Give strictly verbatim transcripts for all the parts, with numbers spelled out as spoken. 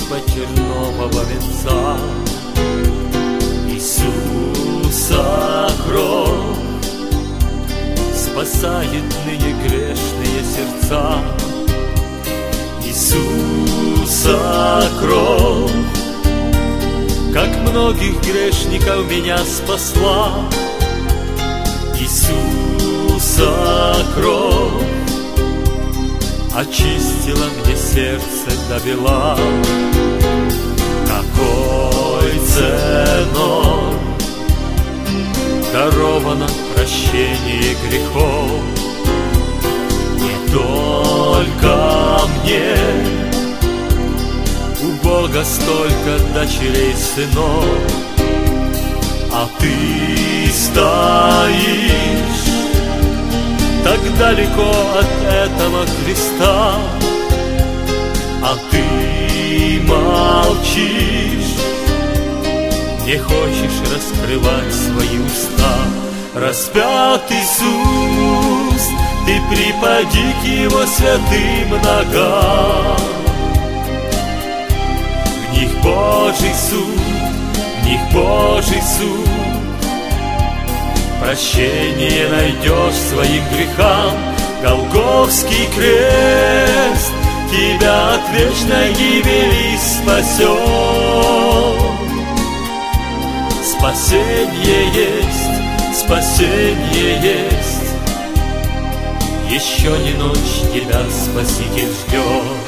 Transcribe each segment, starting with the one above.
из-под тернового венца. Иисуса кровь спасает ныне грешные сердца. Иисуса кровь, как многих грешников меня спасла. Иисуса кровь очистила мне сердце до бела. Какой ценой даровано прощение грехов. Не только мне, у Бога столько дочерей, сынов, а ты стоишь так далеко от этого креста, а ты молчишь, не хочешь раскрывать свои уста. Распят Иисус, ты припади к Его святым ногам. В них Божий суд, в них Божий суд. Прощение найдешь своим грехам. Голгофский крест тебя от вечной гибели спасет. Спасение есть, спасение есть. Еще не ночь, тебя Спаситель ждет.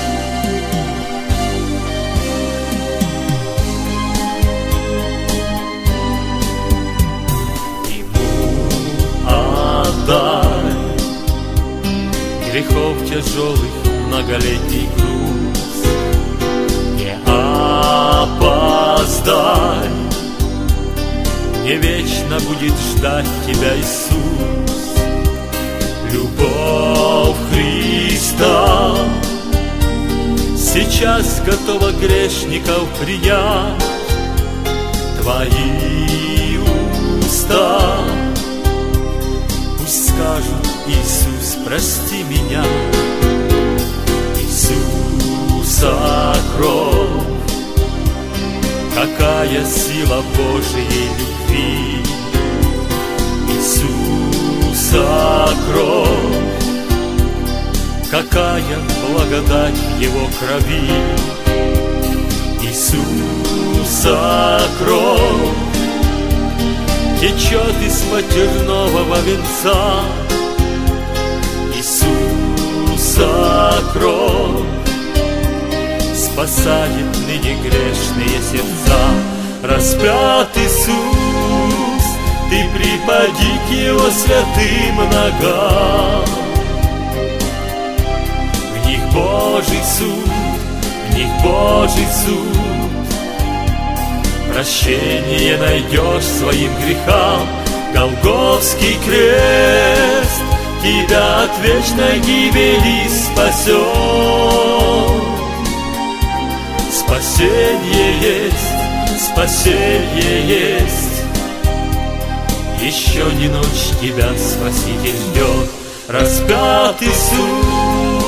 Грехов тяжелых многолетний груз. Не опоздай, не вечно будет ждать тебя Иисус. Любовь Христа сейчас готова грешников принять. Твои уста пусть скажут: Иисус, прости меня. Иисуса кровь, какая сила Божией любви. Иисуса кровь, какая благодать в Его крови. Иисуса кровь течет из-под тернового венца. Иисуса кровь спасает ныне грешные сердца. Распят Иисус, ты припади к Его святым ногам. В них Божий суд, в них Божий суд. Прощение найдешь своим грехам. Голгофский крест тебя от вечной гибели спасет. Спасение есть, спасение есть. Еще не ночь, тебя Спаситель ждет. Распят Иисус.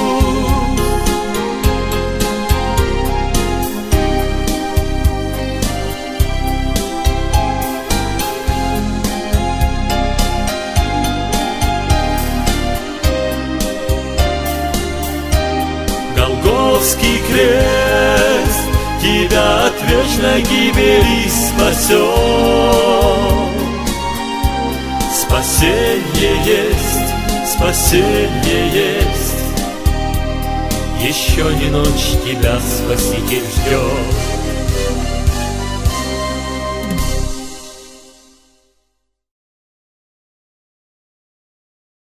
Голгофский крест тебя от вечной гибели спасет. Спасение есть, спасение есть. Еще не ночь, тебя Спаситель ждет.